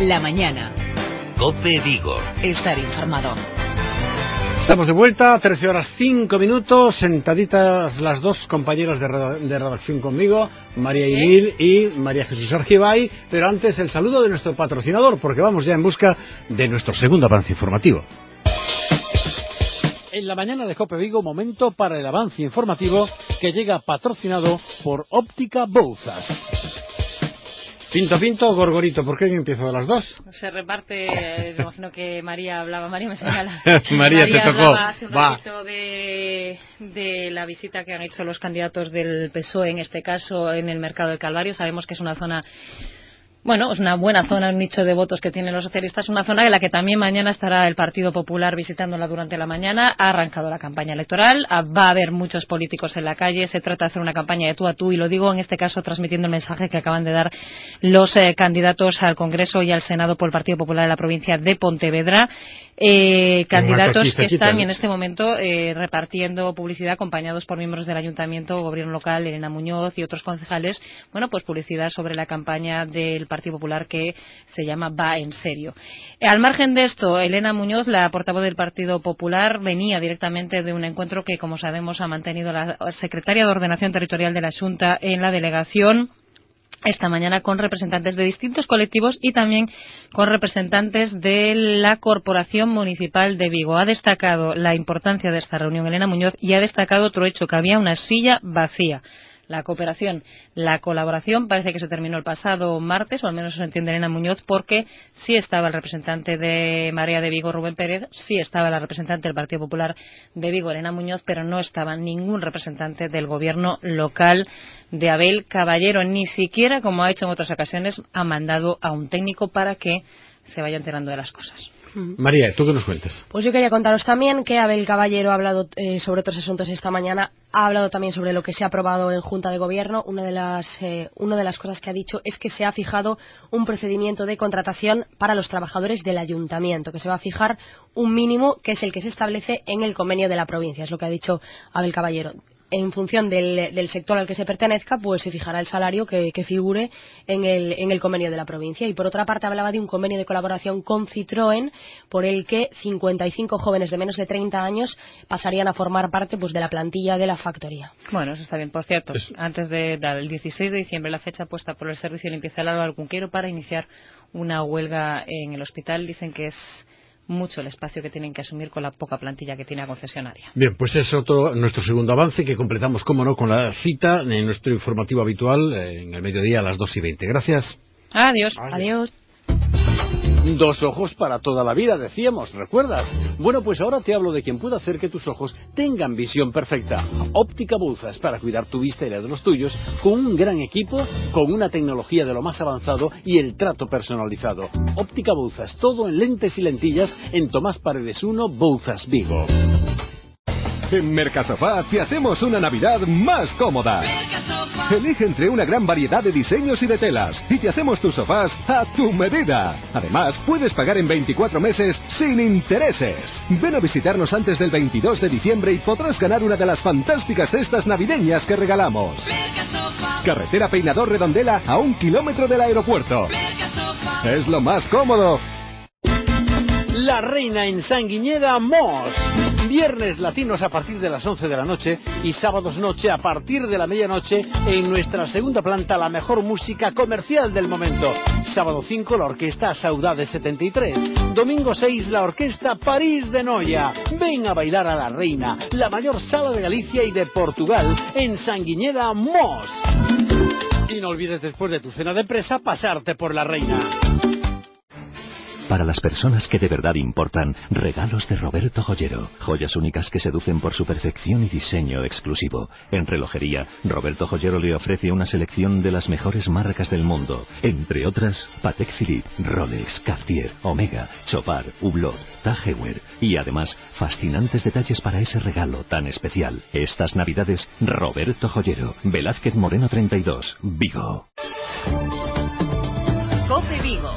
la mañana. COPE Vigo. Estar informado. Estamos de vuelta, 13 horas 5 minutos, sentaditas las dos compañeras de redacción conmigo, María Inil y María Jesús Argibay, pero antes el saludo de nuestro patrocinador, porque vamos ya en busca de nuestro segundo avance informativo. En la mañana de COPE Vigo, momento para el avance informativo que llega patrocinado por Óptica Bouzas. Pinto o Gorgorito, ¿por qué yo empiezo de las dos? Se reparte, me imagino que María hablaba, María me señala. María te tocó. Hace un ratito de la visita que han hecho los candidatos del PSOE, en este caso en el Mercado del Calvario. Sabemos que es una zona, bueno, es una buena zona, un nicho de votos que tienen los socialistas, una zona en la que también mañana estará el Partido Popular visitándola durante la mañana. Ha arrancado la campaña electoral, va a haber muchos políticos en la calle, se trata de hacer una campaña de tú a tú, y lo digo en este caso transmitiendo el mensaje que acaban de dar los candidatos al Congreso y al Senado por el Partido Popular de la provincia de Pontevedra. Candidatos que están en este momento repartiendo publicidad, acompañados por miembros del Ayuntamiento, Gobierno Local, Elena Muñoz y otros concejales. Bueno, pues publicidad sobre la campaña del Partido Popular que se llama Va en Serio. Al margen de esto, Elena Muñoz, la portavoz del Partido Popular, venía directamente de un encuentro que, como sabemos, ha mantenido la secretaria de Ordenación Territorial de la Xunta en la delegación esta mañana, con representantes de distintos colectivos y también con representantes de la Corporación Municipal de Vigo. Ha destacado la importancia de esta reunión Elena Muñoz y ha destacado otro hecho, que había una silla vacía. La cooperación, la colaboración parece que se terminó el pasado martes, o al menos eso entiende Elena Muñoz, porque sí estaba el representante de Marea de Vigo, Rubén Pérez, sí estaba la representante del Partido Popular de Vigo, Elena Muñoz, pero no estaba ningún representante del gobierno local de Abel Caballero. Ni siquiera, como ha hecho en otras ocasiones, ha mandado a un técnico para que se vaya enterando de las cosas. María, ¿tú qué nos cuentas? Pues yo quería contaros también que Abel Caballero ha hablado sobre otros asuntos esta mañana. Ha hablado también sobre lo que se ha aprobado en Junta de Gobierno. Una de las cosas que ha dicho es que se ha fijado un procedimiento de contratación para los trabajadores del Ayuntamiento, que se va a fijar un mínimo que es el que se establece en el convenio de la provincia. Es lo que ha dicho Abel Caballero. En función del sector al que se pertenezca, pues se fijará el salario que figure en el convenio de la provincia. Y por otra parte hablaba de un convenio de colaboración con Citroën, por el que 55 jóvenes de menos de 30 años pasarían a formar parte, pues, de la plantilla de la factoría. Bueno, eso está bien. Por cierto, antes del 16 de diciembre, la fecha puesta por el Servicio de Limpieza del Álvaro Alcunqueiro para iniciar una huelga en el hospital. Dicen que es mucho el espacio que tienen que asumir con la poca plantilla que tiene la concesionaria. Bien, pues es nuestro segundo avance, que completamos, como no, con la cita en nuestro informativo habitual en el mediodía a las 2:20. Gracias. Adiós. Adiós. Dos ojos para toda la vida, decíamos, ¿recuerdas? Bueno, pues ahora te hablo de quien puede hacer que tus ojos tengan visión perfecta. Óptica Bouzas, para cuidar tu vista y la de los tuyos, con un gran equipo, con una tecnología de lo más avanzado y el trato personalizado. Óptica Bouzas, todo en lentes y lentillas, en Tomás Paredes 1, Bouzas, Vigo. En Mercasofá te hacemos una Navidad más cómoda. Elige entre una gran variedad de diseños y de telas y te hacemos tus sofás a tu medida. Además, puedes pagar en 24 meses sin intereses. Ven a visitarnos antes del 22 de diciembre y podrás ganar una de las fantásticas cestas navideñas que regalamos. Carretera Peinador Redondela, a 1 kilómetro del aeropuerto. Es lo más cómodo. La Reina en Sanguiñeda Mos. Viernes latinos a partir de las 11 de la noche y sábados noche a partir de la medianoche en nuestra segunda planta, la mejor música comercial del momento. Sábado 5, la orquesta Saudade 73. Domingo 6, la orquesta París de Noia. Ven a bailar a La Reina, la mayor sala de Galicia y de Portugal, en Sanguiñeda Mos. Y no olvides, después de tu cena de presa, pasarte por La Reina. Para las personas que de verdad importan, regalos de Roberto Joyero. Joyas únicas que seducen por su perfección y diseño exclusivo. En relojería, Roberto Joyero le ofrece una selección de las mejores marcas del mundo. Entre otras, Patek Philippe, Rolex, Cartier, Omega, Chopard, Hublot, Tag Heuer. Y además, fascinantes detalles para ese regalo tan especial. Estas Navidades, Roberto Joyero. Velázquez Moreno 32, Vigo. COPE Vigo.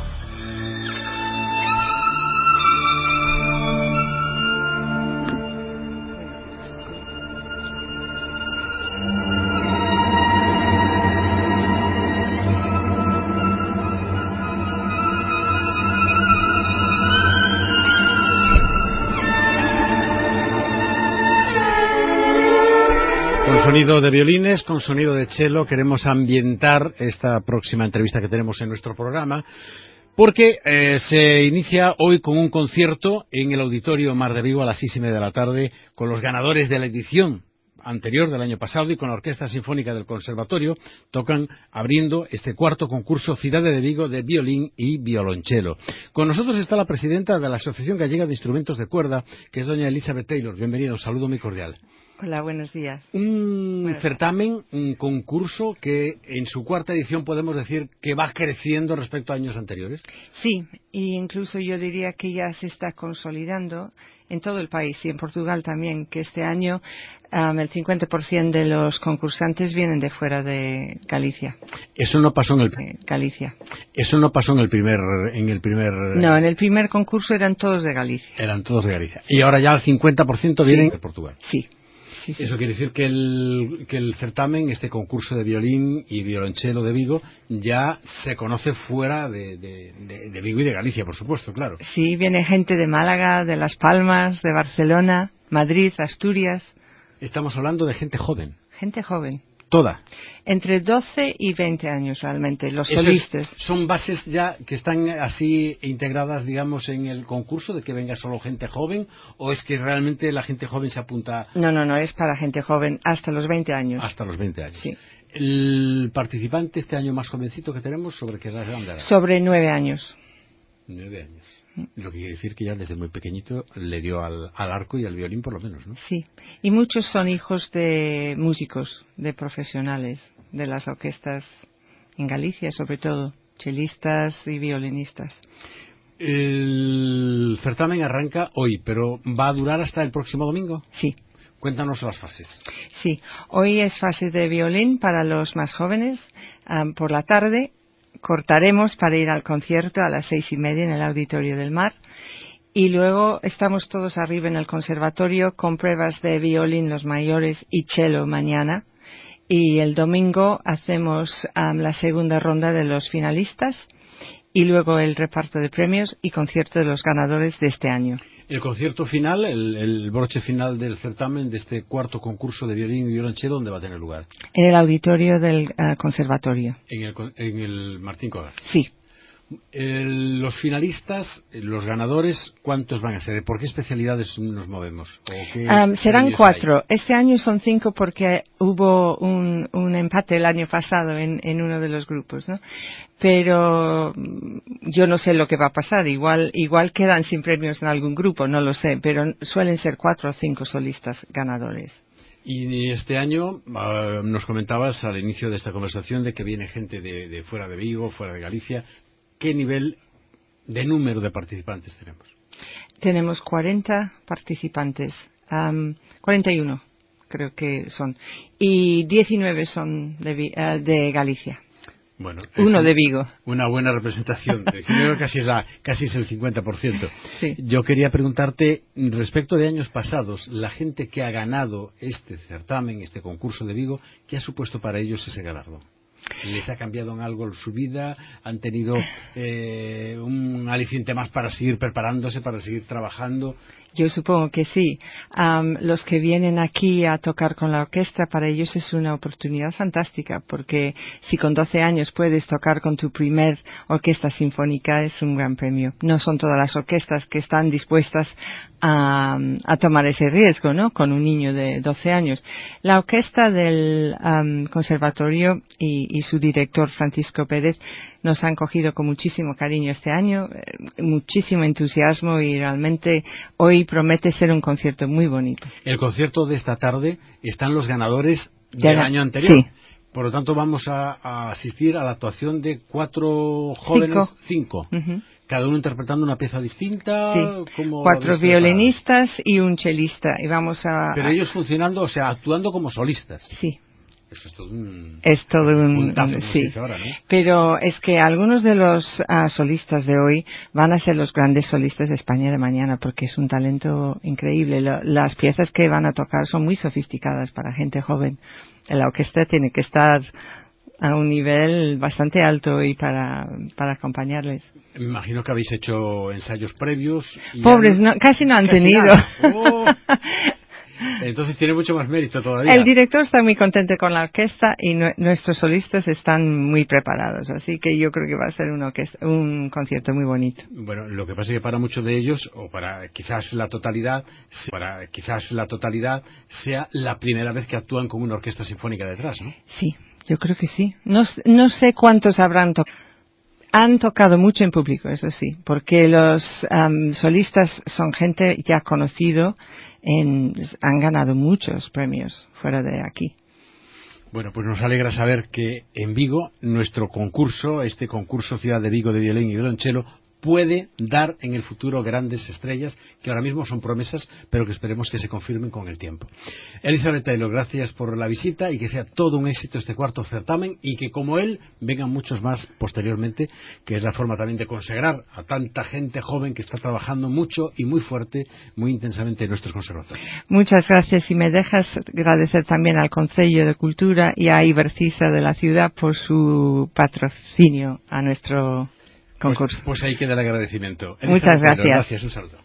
sonido de violines, con sonido de cello, queremos ambientar esta próxima entrevista que tenemos en nuestro programa, porque se inicia hoy con un concierto en el Auditorio Mar de Vigo a las 6:30 de la tarde, con los ganadores de la edición anterior del año pasado y con la Orquesta Sinfónica del Conservatorio. Tocan abriendo este cuarto concurso Cidade de Vigo de violín y violonchelo. Con nosotros está la presidenta de la Asociación Gallega de Instrumentos de Cuerda, que es doña Elizabeth Taylor. Bienvenida, un saludo muy cordial. Hola, buenos días. Un certamen, un concurso que en su cuarta edición podemos decir que va creciendo respecto a años anteriores. Sí, e incluso yo diría que ya se está consolidando en todo el país y en Portugal también, que este año el 50% de los concursantes vienen de fuera de Galicia. Eso no pasó en el Galicia. Eso no pasó en el primer No, en el primer concurso eran todos de Galicia. Eran todos de Galicia. Y ahora ya el 50% vienen de Portugal. Sí. Sí. Eso quiere decir que el certamen, este concurso de violín y violonchelo de Vigo, ya se conoce fuera de Vigo y de Galicia, por supuesto, claro. Sí, viene gente de Málaga, de Las Palmas, de Barcelona, Madrid, Asturias. Estamos hablando de gente joven. Gente joven. Toda. Entre 12 y 20 años realmente, los solistas. ¿Son bases ya que están así integradas, digamos, en el concurso, de que venga solo gente joven? ¿O es que realmente la gente joven se apunta? No, es para gente joven hasta los 20 años. Hasta los 20 años. Sí. ¿El participante este año más jovencito que tenemos, sobre qué edad andará? Sobre 9 años. 9 años. Lo que quiere decir que ya desde muy pequeñito le dio al arco y al violín, por lo menos, ¿no? Sí, y muchos son hijos de músicos, de profesionales, de las orquestas en Galicia, sobre todo, chelistas y violinistas. El certamen arranca hoy, pero ¿va a durar hasta el próximo domingo? Sí. Cuéntanos las fases. Sí, hoy es fase de violín para los más jóvenes, por la tarde. Cortaremos para ir al concierto a las 6:30 en el Auditorio del Mar y luego estamos todos arriba en el conservatorio con pruebas de violín los mayores y cello mañana, y el domingo hacemos la segunda ronda de los finalistas y luego el reparto de premios y concierto de los ganadores de este año. El concierto final, el broche final del certamen, de este cuarto concurso de violín y violonchelo, ¿dónde va a tener lugar? En el auditorio del conservatorio. En el Martín Codas. Sí. Los finalistas, los ganadores, ¿cuántos van a ser? ¿Por qué especialidades nos movemos? Serán 4. Este año son 5 porque hubo un empate el año pasado en uno de los grupos, ¿no? Pero yo no sé lo que va a pasar. Igual quedan sin premios en algún grupo, no lo sé. Pero suelen ser 4 o 5 solistas ganadores. Y este año nos comentabas al inicio de esta conversación de que viene gente de fuera de Vigo, fuera de Galicia. ¿Qué nivel de número de participantes tenemos? Tenemos 40 participantes, 41 creo que son, y 19 son de Galicia. Bueno, uno de Vigo. Una buena representación. Creo que casi es el 50%. Sí. Yo quería preguntarte, respecto de años pasados, la gente que ha ganado este certamen, este concurso de Vigo, ¿qué ha supuesto para ellos ese galardón? ¿Les ha cambiado en algo su vida? ¿Han tenido un aliciente más para seguir preparándose, para seguir trabajando? Yo supongo que sí. Los que vienen aquí a tocar con la orquesta, para ellos es una oportunidad fantástica, porque si con 12 años puedes tocar con tu primer orquesta sinfónica, es un gran premio. No son todas las orquestas que están dispuestas a tomar ese riesgo, ¿no? Con un niño de 12 años. La orquesta del conservatorio y su director, Francisco Pérez, nos han cogido con muchísimo cariño este año, muchísimo entusiasmo, y realmente hoy promete ser un concierto muy bonito. El concierto de esta tarde están los ganadores del año anterior. Sí. Por lo tanto, vamos a asistir a la actuación de 4 jóvenes, 5. Uh-huh. Cada uno interpretando una pieza distinta. Sí. 4 violinistas y un chelista. Y Pero ellos funcionando, o sea, actuando como solistas. Sí. Eso es todo un... Es todo un puntazo, sí. Ahora, ¿no? Pero es que algunos de los solistas de hoy van a ser los grandes solistas de España de mañana, porque es un talento increíble. Las piezas que van a tocar son muy sofisticadas para gente joven. La orquesta tiene que estar a un nivel bastante alto y para acompañarles. Me imagino que habéis hecho ensayos previos. Pobres, casi no han tenido. Oh. Entonces tiene mucho más mérito todavía. El director está muy contento con la orquesta y nuestros solistas están muy preparados, así que yo creo que va a ser un concierto muy bonito. Bueno, lo que pasa es que para muchos de ellos, o para quizás la totalidad, sea la primera vez que actúan con una orquesta sinfónica detrás, ¿no? Sí, yo creo que sí. No sé cuántos habrán tocado. Han tocado mucho en público, eso sí, porque los solistas son gente ya conocido, han ganado muchos premios fuera de aquí. Bueno, pues nos alegra saber que en Vigo, nuestro concurso, este concurso Ciudad de Vigo de violín y violonchelo, puede dar en el futuro grandes estrellas que ahora mismo son promesas, pero que esperemos que se confirmen con el tiempo. Elizabeth Taylor, gracias por la visita y que sea todo un éxito este cuarto certamen y que como él vengan muchos más posteriormente, que es la forma también de consagrar a tanta gente joven que está trabajando mucho y muy fuerte, muy intensamente en nuestros conservatorios. Muchas gracias y me dejas agradecer también al Concello de Cultura y a Ibercisa de la ciudad por su patrocinio a nuestro concurso. Pues ahí queda el agradecimiento. Muchas gracias. Gracias, un saludo.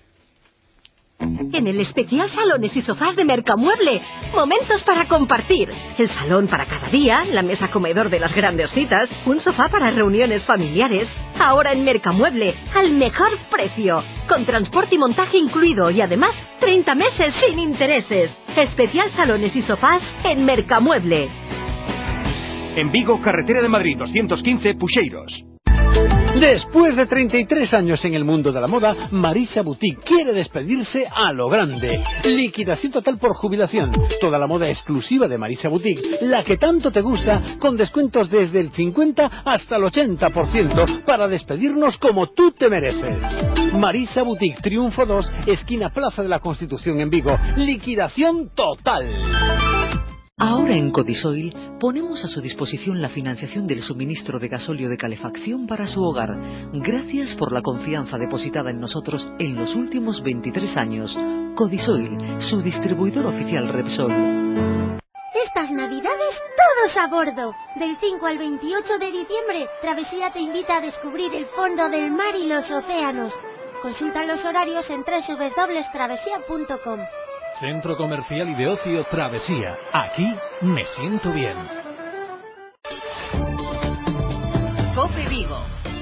En el especial Salones y Sofás de Mercamueble, momentos para compartir. El salón para cada día, la mesa comedor de las grandes citas, un sofá para reuniones familiares. Ahora en Mercamueble, al mejor precio, con transporte y montaje incluido y además 30 meses sin intereses. Especial Salones y Sofás en Mercamueble. En Vigo, carretera de Madrid 215, Puxeiros. Después de 33 años en el mundo de la moda, Marisa Boutique quiere despedirse a lo grande. Liquidación total por jubilación. Toda la moda exclusiva de Marisa Boutique, la que tanto te gusta, con descuentos desde el 50 hasta el 80%, para despedirnos como tú te mereces. Marisa Boutique, Triunfo 2, esquina Plaza de la Constitución en Vigo. Liquidación total. Ahora en Codisoil ponemos a su disposición la financiación del suministro de gasóleo de calefacción para su hogar. Gracias por la confianza depositada en nosotros en los últimos 23 años. Codisoil, su distribuidor oficial Repsol. Estas navidades todos a bordo. Del 5 al 28 de diciembre, Travesía te invita a descubrir el fondo del mar y los océanos. Consulta los horarios en www.travesía.com. Centro Comercial y de Ocio Travesía. Aquí me siento bien. COPE Vigo.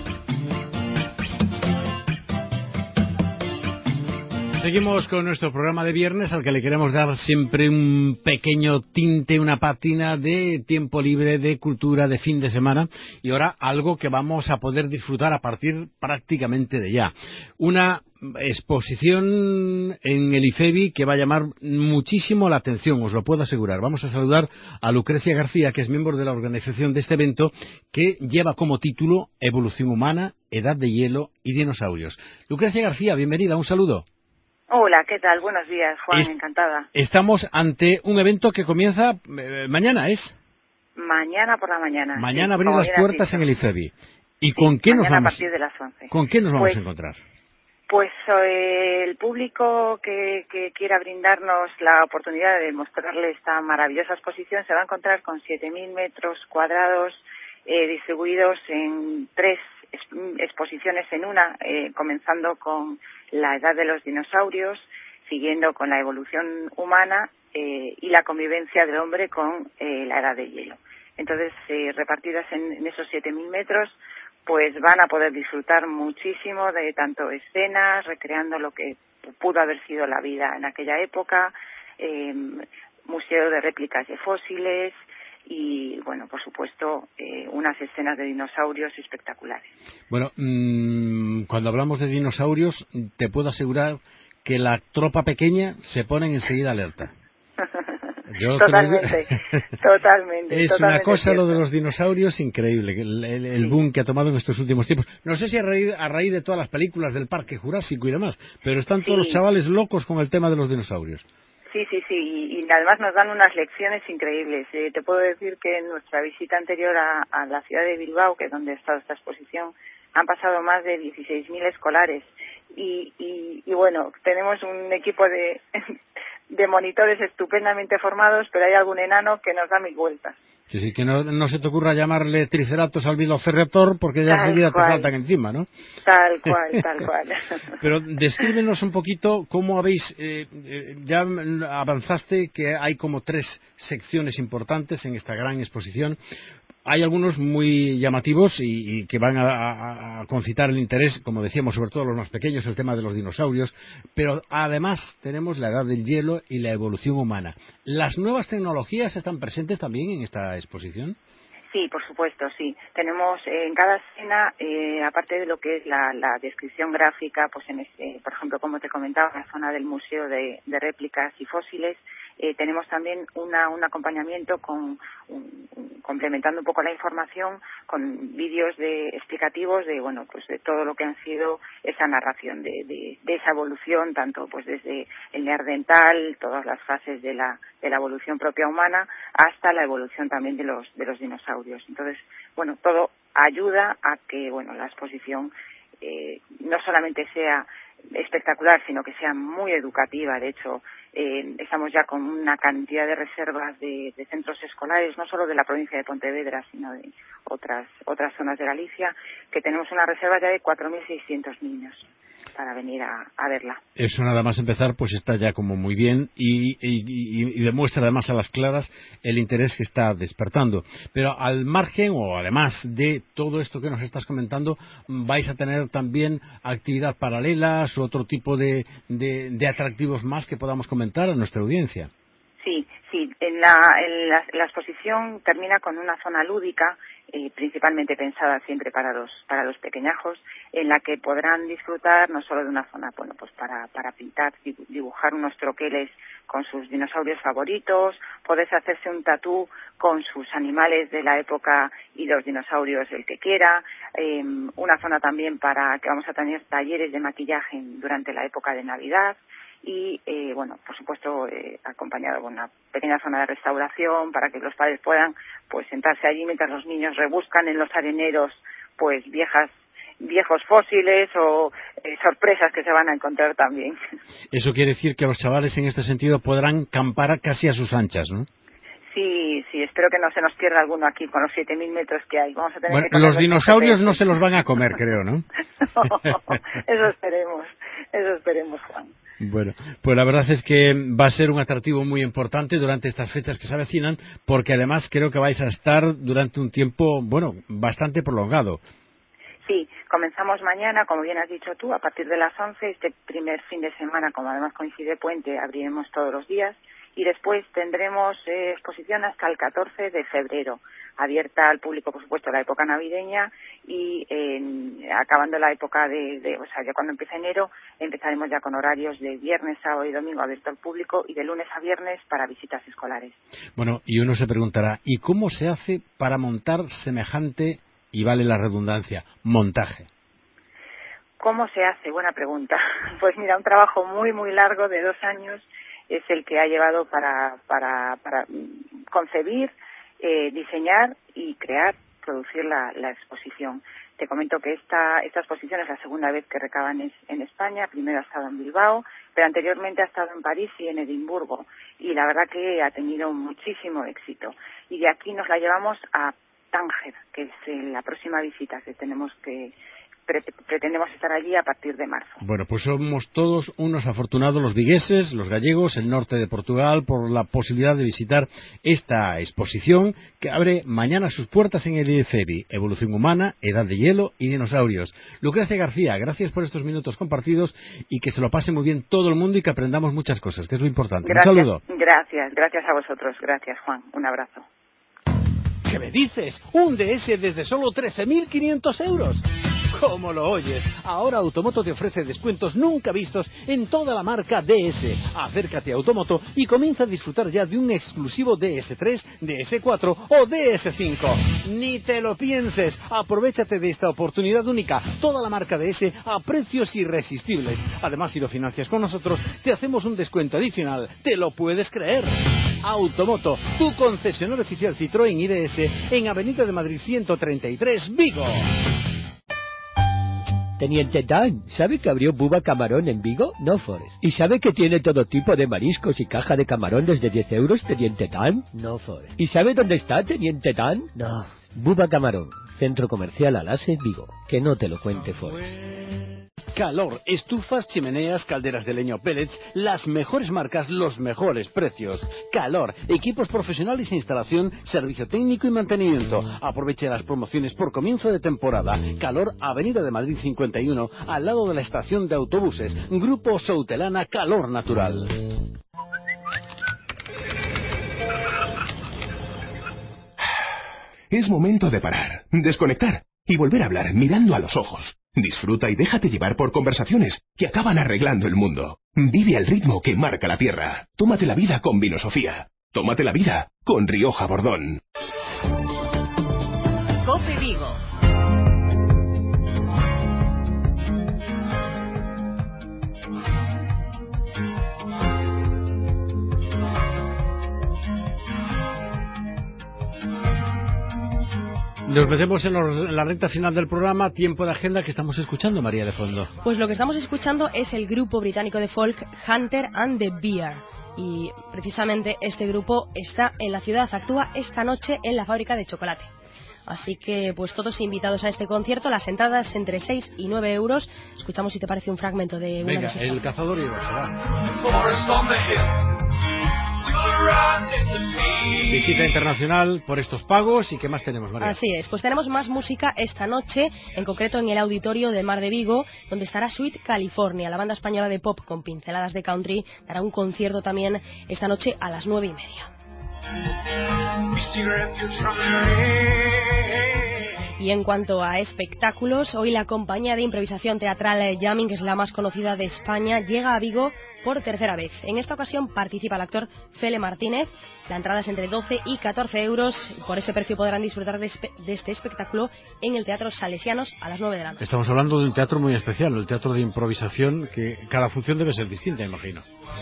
Seguimos con nuestro programa de viernes, al que le queremos dar siempre un pequeño tinte, una pátina de tiempo libre, de cultura, de fin de semana, y ahora algo que vamos a poder disfrutar a partir prácticamente de ya. Una exposición en el IFEBI que va a llamar muchísimo la atención, os lo puedo asegurar. Vamos a saludar a Lucrecia García, que es miembro de la organización de este evento, que lleva como título Evolución Humana, Edad de Hielo y Dinosaurios. Lucrecia García, bienvenida, un saludo. Hola, ¿qué tal? Buenos días, Juan, encantada. Estamos ante un evento que comienza mañana, ¿es? Mañana por la mañana. Mañana sí, abrir las puertas en el IFEBI. ¿Y con qué nos vamos? A partir de las 11. ¿Con qué nos vamos a encontrar? Pues el público que quiera brindarnos la oportunidad de mostrarle esta maravillosa exposición se va a encontrar con 7.000 metros cuadrados distribuidos en 3 exposiciones en una, comenzando con la edad de los dinosaurios, siguiendo con la evolución humana y la convivencia del hombre con la edad de hielo. Entonces, repartidas en esos 7.000 metros, pues van a poder disfrutar muchísimo de tanto escenas, recreando lo que pudo haber sido la vida en aquella época, museo de réplicas de fósiles y, bueno, por supuesto, unas escenas de dinosaurios espectaculares. Bueno, cuando hablamos de dinosaurios, te puedo asegurar que la tropa pequeña se pone enseguida alerta. Totalmente. Es una cosa cierto. Lo de los dinosaurios increíble, el boom que ha tomado en estos últimos tiempos. No sé si a raíz de todas las películas del Parque Jurásico y demás, pero están todos los chavales locos con el tema de los dinosaurios. Sí, y además nos dan unas lecciones increíbles. Te puedo decir que en nuestra visita anterior a la ciudad de Bilbao, que es donde ha estado esta exposición, han pasado más de 16.000 escolares. Y bueno, tenemos un equipo de monitores estupendamente formados, pero hay algún enano que nos da 1000 vueltas. Sí, que no se te ocurra llamarle Triceratops al Velociraptor porque ya enseguida te saltan encima, ¿no? Tal cual, tal cual. Pero descríbenos un poquito cómo habéis, ya avanzaste que hay como 3 secciones importantes en esta gran exposición. Hay algunos muy llamativos y que van a concitar el interés, como decíamos, sobre todo los más pequeños, el tema de los dinosaurios, pero además tenemos la edad del hielo y la evolución humana. ¿Las nuevas tecnologías están presentes también en esta exposición? Sí, por supuesto, sí. Tenemos en cada escena, aparte de lo que es la descripción gráfica, pues por ejemplo, como te comentaba, en la zona del Museo de Réplicas y Fósiles, tenemos también un acompañamiento complementando un poco la información con vídeos explicativos de todo lo que han sido esa narración de esa evolución, tanto pues desde el neandertal, todas las fases de la evolución propia humana, hasta la evolución también de los dinosaurios. Entonces, todo ayuda a que la exposición no solamente sea espectacular, sino que sea muy educativa. De hecho, estamos ya con una cantidad de reservas de centros escolares, no solo de la provincia de Pontevedra, sino de otras zonas de Galicia, que tenemos una reserva ya de 4.600 niños para venir a verla. Eso nada más empezar, pues está ya como muy bien y demuestra además a las claras el interés que está despertando. Pero al margen o además de todo esto que nos estás comentando, vais a tener también actividad paralelas o otro tipo de atractivos más que podamos comentar a nuestra audiencia. Sí. La exposición termina con una zona lúdica, principalmente pensada siempre para los pequeñajos, en la que podrán disfrutar no solo de una zona, pues para pintar, dibujar unos troqueles con sus dinosaurios favoritos, poderse hacerse un tatú con sus animales de la época y los dinosaurios el que quiera, una zona también para que vamos a tener talleres de maquillaje durante la época de Navidad. Y, por supuesto, acompañado con una pequeña zona de restauración para que los padres puedan, pues, sentarse allí mientras los niños rebuscan en los areneros, pues, viejos fósiles o sorpresas que se van a encontrar también. Eso quiere decir que los chavales en este sentido podrán campar casi a sus anchas, ¿no? Sí, espero que no se nos pierda alguno aquí con los 7.000 metros que hay. Vamos a tener que los dinosaurios no se los van a comer, creo, ¿no? No, eso esperemos, Juan. Bueno, pues la verdad es que va a ser un atractivo muy importante durante estas fechas que se avecinan, porque además creo que vais a estar durante un tiempo, bastante prolongado. Sí, comenzamos mañana, como bien has dicho tú, a partir de las 11, este primer fin de semana, como además coincide puente, abriremos todos los días, y después tendremos exposición hasta el 14 de febrero, abierta al público, por supuesto, la época navideña, y acabando la época ya cuando empieza enero, empezaremos ya con horarios de viernes, sábado y domingo abierto al público, y de lunes a viernes para visitas escolares. Bueno, y uno se preguntará, ¿y cómo se hace para montar semejante, y vale la redundancia, montaje? ¿Cómo se hace? Buena pregunta. Pues mira, un trabajo muy, muy largo de 2 años es el que ha llevado para concebir, diseñar y producir la exposición. Te comento que esta exposición es la segunda vez que recaban en España. Primero ha estado en Bilbao, pero anteriormente ha estado en París y en Edimburgo. Y la verdad que ha tenido muchísimo éxito. Y de aquí nos la llevamos a Tánger, que es la próxima visita que pretendemos estar allí a partir de marzo. Bueno, pues somos todos unos afortunados los vigueses, los gallegos, el norte de Portugal, por la posibilidad de visitar esta exposición que abre mañana sus puertas en el IFEBI, Evolución Humana, Edad de Hielo y Dinosaurios. Lucrecia García, gracias por estos minutos compartidos y que se lo pase muy bien todo el mundo y que aprendamos muchas cosas, que es lo importante. Gracias, un saludo. Gracias a vosotros. Gracias, Juan. Un abrazo. ¿Qué me dices? Un DS desde solo 13.500 euros. ¿Cómo lo oyes? Ahora Automoto te ofrece descuentos nunca vistos en toda la marca DS. Acércate a Automoto y comienza a disfrutar ya de un exclusivo DS3, DS4 o DS5. Ni te lo pienses. Aprovéchate de esta oportunidad única. Toda la marca DS a precios irresistibles. Además, si lo financias con nosotros, te hacemos un descuento adicional. ¿Te lo puedes creer? Automoto, tu concesionario oficial Citroën IDS en Avenida de Madrid 133, Vigo. Teniente Dan, ¿sabe que abrió Bubba Camarón en Vigo? No, Forrest. ¿Y sabe que tiene todo tipo de mariscos y caja de camarón desde 10 euros, Teniente Dan? No, Forrest. ¿Y sabe dónde está, Teniente Dan? No. Bubba Camarón, Centro Comercial Alase, Vigo. Que no te lo cuente, Forrest. Calor, estufas, chimeneas, calderas de leña o pellets, las mejores marcas, los mejores precios. Calor, equipos profesionales e instalación, servicio técnico y mantenimiento. Aproveche las promociones por comienzo de temporada. Calor, Avenida de Madrid 51, al lado de la estación de autobuses. Grupo Soutelana Calor Natural. Es momento de parar, desconectar y volver a hablar mirando a los ojos. Disfruta y déjate llevar por conversaciones que acaban arreglando el mundo. Vive al ritmo que marca la tierra. Tómate la vida con Vino Sofía. Tómate la vida con Rioja Bordón. COPE Vigo. Nos metemos en la recta final del programa, tiempo de agenda que estamos escuchando, María, de fondo. Pues lo que estamos escuchando es el grupo británico de folk Hunter and the Bear. Y precisamente este grupo está en la ciudad, actúa esta noche en la fábrica de chocolate. Así que pues todos invitados a este concierto, las entradas entre 6 y 9 euros. Escuchamos si te parece un fragmento de... Venga, El Cazador y el Oso. Visita internacional por estos pagos. ¿Y qué más tenemos, María? Así es, pues tenemos más música esta noche, en concreto en el auditorio del Mar de Vigo, donde estará Sweet California, la banda española de pop con pinceladas de country. Dará un concierto también esta noche a las 9:30. Y en cuanto a espectáculos, hoy la compañía de improvisación teatral Jamming, que es la más conocida de España, llega a Vigo por tercera vez. En esta ocasión participa el actor Fele Martínez. La entrada es entre 12 y 14 euros. Por ese precio podrán disfrutar de este espectáculo en el Teatro Salesianos a las 9 de la noche. Estamos hablando de un teatro muy especial, el teatro de improvisación, que cada función debe ser distinta, imagino.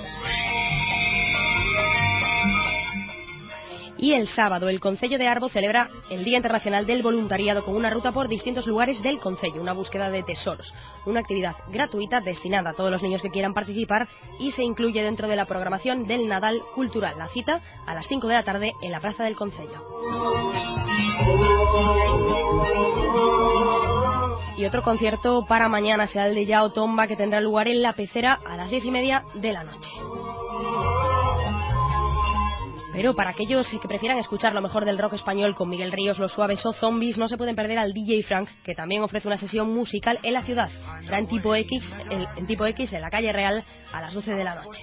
Y el sábado, el Concello de Arbo celebra el Día Internacional del Voluntariado con una ruta por distintos lugares del concello, una búsqueda de tesoros, una actividad gratuita destinada a todos los niños que quieran participar y se incluye dentro de la programación del Nadal Cultural. La cita a las 5 de la tarde en la Plaza del Concello. Y otro concierto para mañana será el de Yao Tomba, que tendrá lugar en La Pecera a las 10:30 de la noche. Pero para aquellos que prefieran escuchar lo mejor del rock español con Miguel Ríos, Los Suaves o Zombies, no se pueden perder al DJ Frank, que también ofrece una sesión musical en la ciudad. Será en Tipo X, en la calle Real, a las 12 de la noche.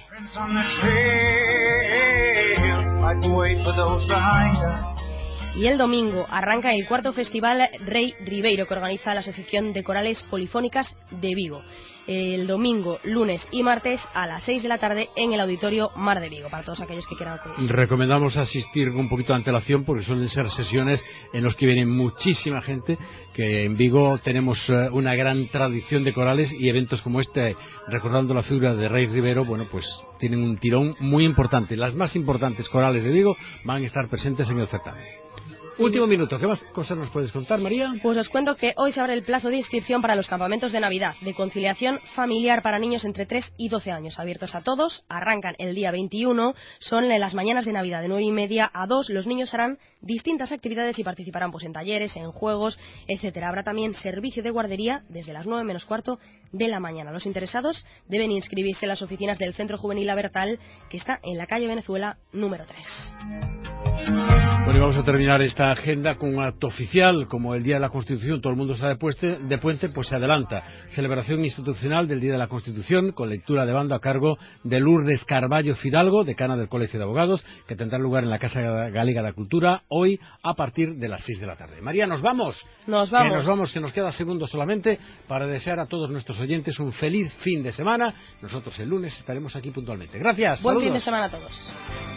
Y el domingo arranca el cuarto festival Rey Ribeiro, que organiza la Asociación de Corales Polifónicas de Vigo. El domingo, lunes y martes a las 6 de la tarde en el Auditorio Mar de Vigo, para todos aquellos que quieran acudir. Recomendamos asistir con un poquito de antelación, porque suelen ser sesiones en las que viene muchísima gente, que en Vigo tenemos una gran tradición de corales, y eventos como este, recordando la figura de Rey Rivero, bueno, pues tienen un tirón muy importante. Las más importantes corales de Vigo van a estar presentes en el certamen. Último minuto, ¿qué más cosas nos puedes contar, María? Pues os cuento que hoy se abre el plazo de inscripción para los campamentos de Navidad, de conciliación familiar para niños entre 3 y 12 años, abiertos a todos. Arrancan el día 21, son en las mañanas de Navidad, de 9:30 a 2. Los niños harán distintas actividades y participarán pues en talleres, en juegos, etcétera. Habrá también servicio de guardería desde las 9 menos cuarto de la mañana. Los interesados deben inscribirse en las oficinas del Centro Juvenil Abertal, que está en la calle Venezuela número 3. Bueno, y vamos a terminar esta agenda con un acto oficial. Como el Día de la Constitución todo el mundo está de puente, pues se adelanta. Celebración institucional del Día de la Constitución, con lectura de bando a cargo de Lourdes Carballo Fidalgo, decana del Colegio de Abogados, que tendrá lugar en la Casa Galega de la Cultura hoy a partir de las 6 de la tarde. María, ¿nos vamos? Nos vamos. Que nos queda segundos solamente para desear a todos nuestros oyentes un feliz fin de semana. Nosotros el lunes estaremos aquí puntualmente. Gracias. Buen Saludos. fin de semana a todos.